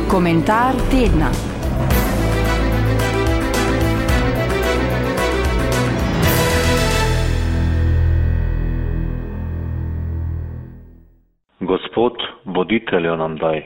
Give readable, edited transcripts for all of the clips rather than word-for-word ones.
Komentar tedna. Gospod, voditeljo nam daj.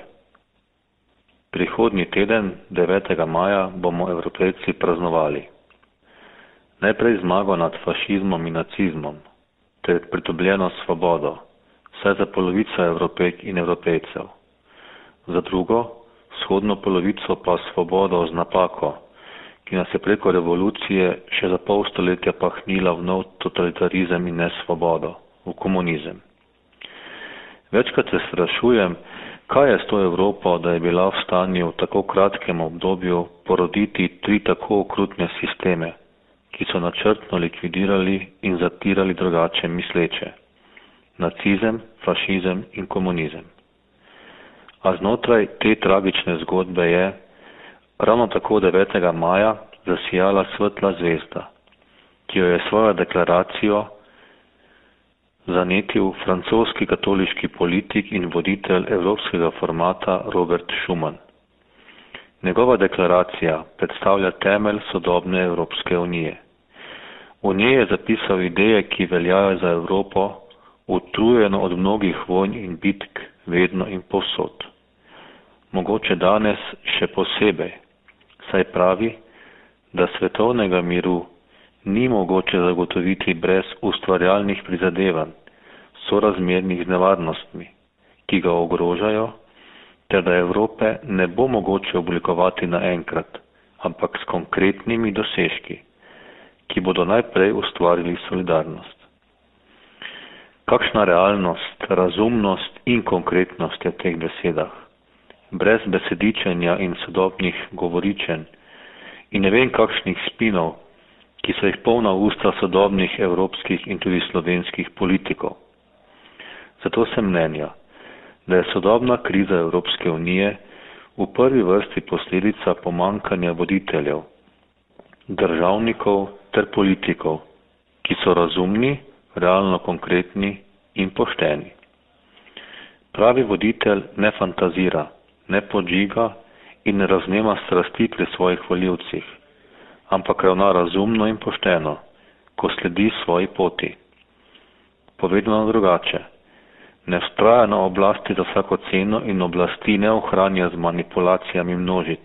Prihodnji teden, 9. maja, bomo Evropejci praznovali. Najprej zmago nad fašizmom in nacizmom, ter pridobljeno svobodo, vsaj za polovico Evropejk in Evropejcev. Za drugo, vzhodno polovico pa svobodo z napako, ki nas je preko revolucije še za pol stoletja pahnila v nov totalitarizem in nesvobodo, v komunizem. Večkrat se sprašujem, kaj je s to Evropo, da je bila v stanju v tako kratkem obdobju poroditi 3 tako okrutne sisteme, ki so načrtno likvidirali in zatirali drugače misleče. Nacizem, fašizem in komunizem. A znotraj te tragične zgodbe je ravno tako 9. maja zasijala svetla zvezda, ki jo je svojo deklaracijo zanetil francoski katoliški politik in voditelj evropskega formata Robert Schuman. Njegova deklaracija predstavlja temelj sodobne Evropske unije. V njej je zapisal ideje, ki veljajo za Evropo, utrujeno od mnogih vojn in bitk, vedno in povsod. Mogoče danes še posebej, saj pravi, da svetovnega miru ni mogoče zagotoviti brez ustvarjalnih prizadevanj, sorazmernih z nevarnostmi, ki ga ogrožajo, ter da Evrope ne bo mogoče oblikovati naenkrat, ampak s konkretnimi dosežki, ki bodo najprej ustvarili solidarnost. Kakšna realnost, razumnost in konkretnost je v teh besedah, brez besedičenja in sodobnih govoričenj in ne vem kakšnih spinov, ki so jih polna usta sodobnih evropskih in tudi slovenskih politikov. Zato sem mnenja, da je sodobna kriza Evropske unije v prvi vrsti posledica pomanjkanja voditeljev, državnikov ter politikov, ki so razumni, realno konkretni in pošteni. Pravi voditelj ne fantazira, ne podžiga in ne raznema strasti pri svojih volivcih, ampak ravna razumno in pošteno, ko sledi svoji poti. Povedano drugače, ne vztraja na oblasti za vsako ceno in oblasti ne ohranja z manipulacijami množic,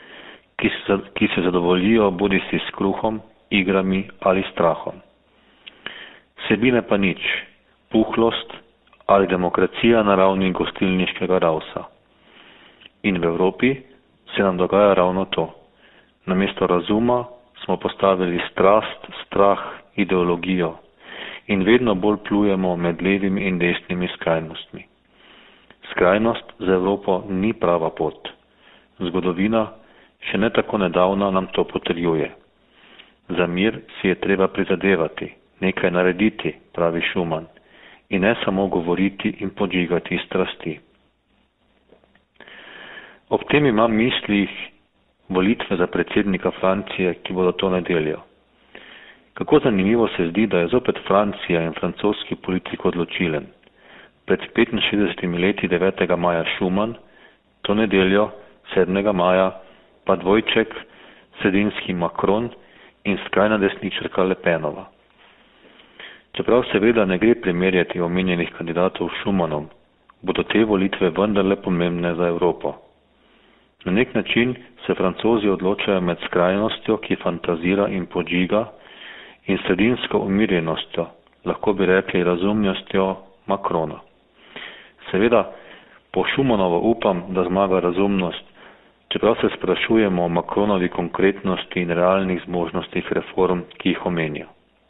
ki se zadovoljijo bodisi s kruhom, igrami ali strahom. Vsebine pa nič, puhlost ali demokracija na ravni gostilniškega ravsa. In v Evropi se nam dogaja ravno to. Namesto razuma smo postavili strast, strah, ideologijo in vedno bolj plujemo med levimi in desnimi skrajnostmi. Skrajnost za Evropo ni prava pot. Zgodovina, še ne tako nedavna, nam to potrjuje. Za mir si je treba prizadevati, nekaj narediti, pravi Schuman, in ne samo govoriti in podžigati strasti. Ob tem imam v mislih volitve za predsednika Francije, ki bodo to nedeljo. Kako zanimivo se zdi, da je zopet Francija in francoski politik odločilen. Pred 65 leti 9. maja Schuman, to nedeljo 7. maja pa dvojček, sredinski Macron in skrajna desničarka Le Penova. Čeprav seveda ne gre primerjati omenjenih kandidatov s Schumanom, bodo te volitve vendarle pomembne za Evropo. Na nek način se Francozi odločajo med skrajnostjo, ki fantazira in podžiga, in sredinsko umirjenostjo, lahko bi rekli razumnostjo Macrona. Seveda, po Schumanovo upam, da zmaga razumnost, čeprav se sprašujemo o Macronovi konkretnosti in realnih zmožnostih reform, ki jih omenja.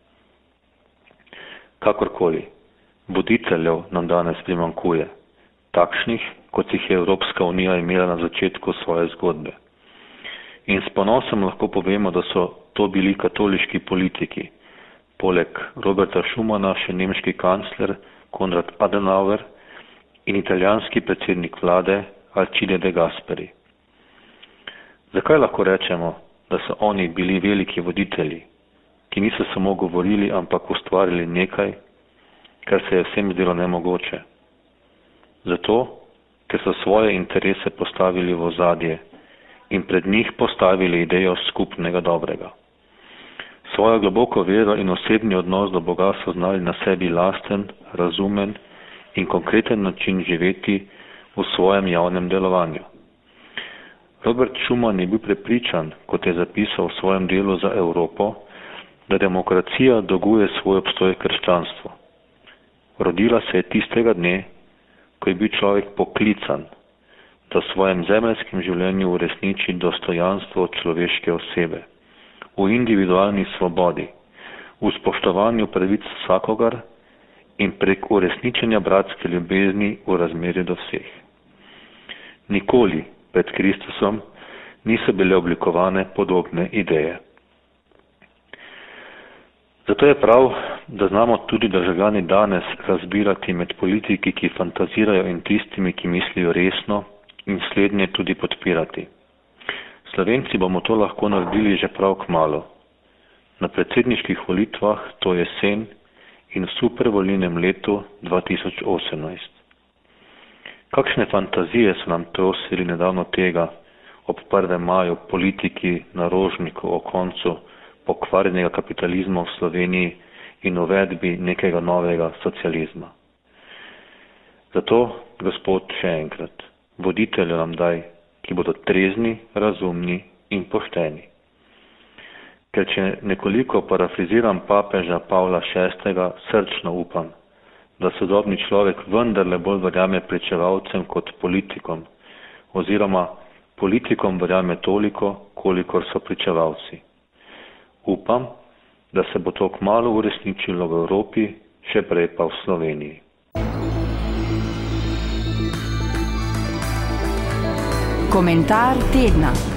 Kakorkoli, voditeljev nam danes primanjkuje, takšnih, kot jih je Evropska unija imela na začetku svoje zgodbe. In s ponosom lahko povemo, da so to bili katoliški politiki, poleg Roberta Schumana še nemški kancler Konrad Adenauer in italijanski predsednik vlade Alcide De Gasperi. Zakaj lahko rečemo, da so oni bili veliki voditelji, ki niso samo govorili, ampak ustvarili nekaj, kar se je vsem zdelo nemogoče? Zato, ker so svoje interese postavili v ozadje in pred njih postavili idejo skupnega dobrega. Svojo globoko vero in osebni odnos do Boga so znali na sebi lasten, razumen in konkreten način živeti v svojem javnem delovanju. Robert Schuman je bil prepričan, kot je zapisal v svojem delu za Evropo, da demokracija dolguje svoj obstoj krščanstvu. Rodila se je tistega dne, ko je bil človek poklican, da v svojem zemeljskem življenju uresniči dostojanstvo človeške osebe, v individualni svobodi, v spoštovanju pravic vsakogar in prek uresničenja bratske ljubezni v razmerju do vseh. Nikoli pred Kristusom niso bile oblikovane podobne ideje. Zato je prav, da znamo tudi državljani danes razbirati med politiki, ki fantazirajo, in tistimi, ki mislijo resno, in slednje tudi podpirati. Slovenci bomo to lahko naredili že prav kmalu. Na predsedniških volitvah to jesen in v supervolilnem letu 2018. Kakšne fantazije so nam trosili nedavno tega, ob 1. maju politiki na Rožniku o koncu pokvarjenega kapitalizma v Sloveniji in uvedbi nekega novega socializma. Zato, Gospod, še enkrat, voditelje nam daj, ki bodo trezni, razumni in pošteni. Ker če nekoliko parafraziram papeža Pavla VI, srčno upam, da sodobni človek vendarle bolj verjame pričevalcem kot politikom, oziroma politikom verjame toliko, kolikor so pričevalci. Upam, da se bo to kmalu uresničilo v Evropi, še prej pa v Sloveniji. Komentar tedna.